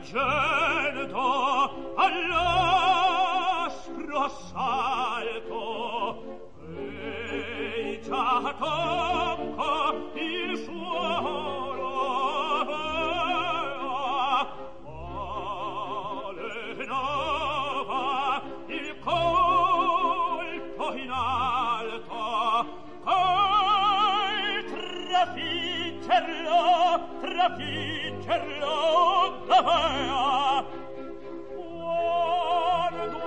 argento all'aspro salto e già tocco il suolo allenava il colpo in alto col trafiggerlo dov'ea quando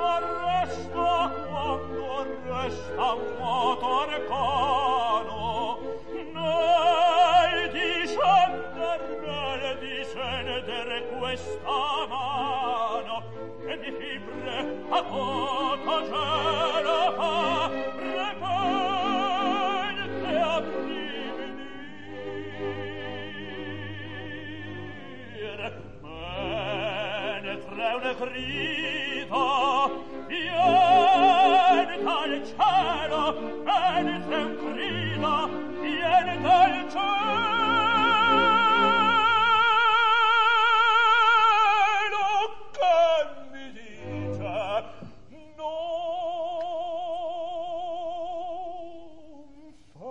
arresta un motor cono nel discendere questa mano e di fibre a poco gelo fa repente a brividir penetra un grido viene dal cielo penetra un grido viene dal cielo che mi dice non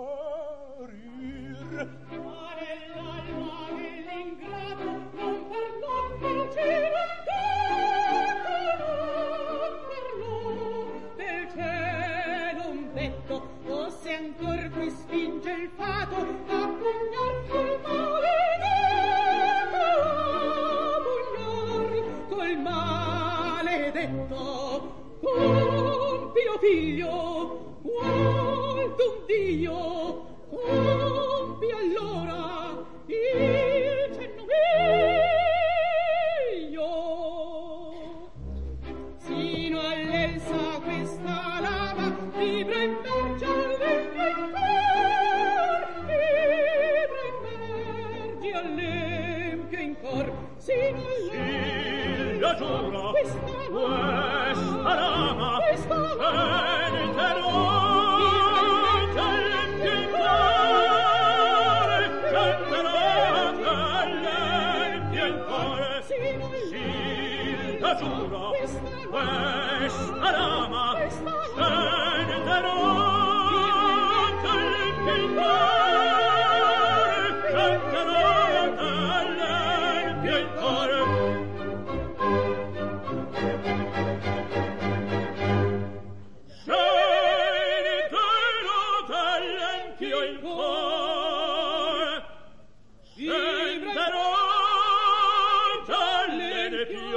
ferir quale l'alma dell'ingrato non parlò del cielo del cielo un petto o se ancor qui spinge il fato a pugnar sul maledetto col maledetto compio figlio qual d'un dio compi allora il cenno mio sino all'elsa questa lava vibra in merge all'empio in cor sino lo giuro questa lama peniterò giuro questa lama scenderò dall'empio il cuore scenderò dall'empio il cuore scenderò dall'empio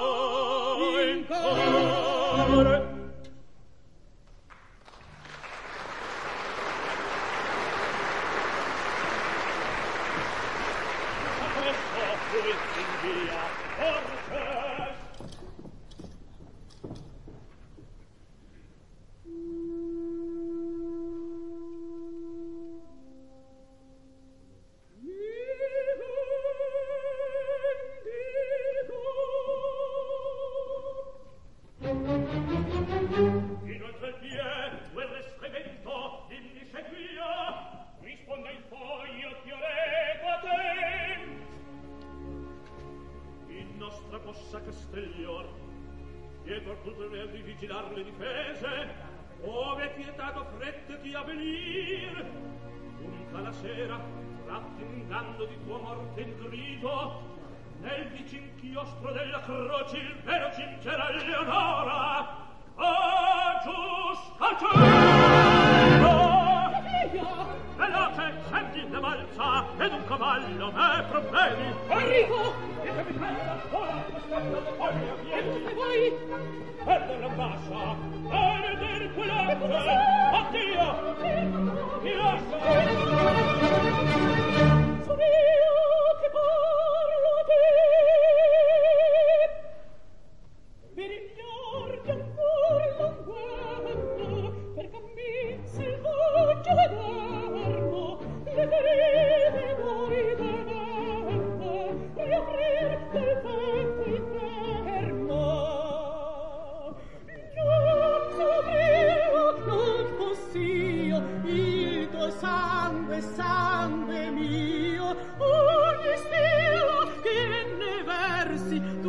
Castellior dietro col dover di vigilar le difese ove pietato frette di avvenir giunta la sera tratti inganno di tua morte il grido nel vicin chiostro della croce il vero cingerà Leonora giusta cielo veloce scendi la balza ed un cavallo me provvedi Enrico e che mi prenda ora aspetta le foglie e dove vai? Perde la bassa perde quell'arte addio mi lascia sono io che parlo a te per ignarti ancor l'anguerno per cammin selvaggio ed ermo le ferite voi dovette riaprir del petto il fermo non sapevo non foss'io il tuo sangue sangue mio ogni stella che ne versi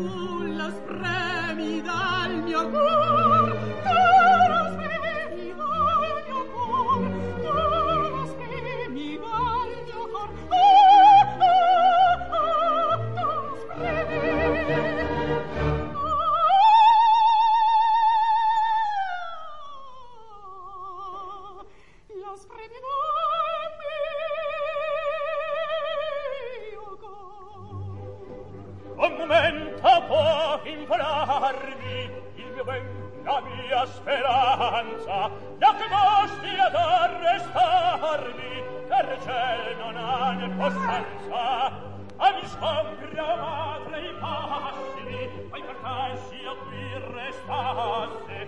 Speranza, da che mosti ad arrestarmi, per ciel non ha ne possenza, a mi scompra madre i passi, poi per te sia qui restasse,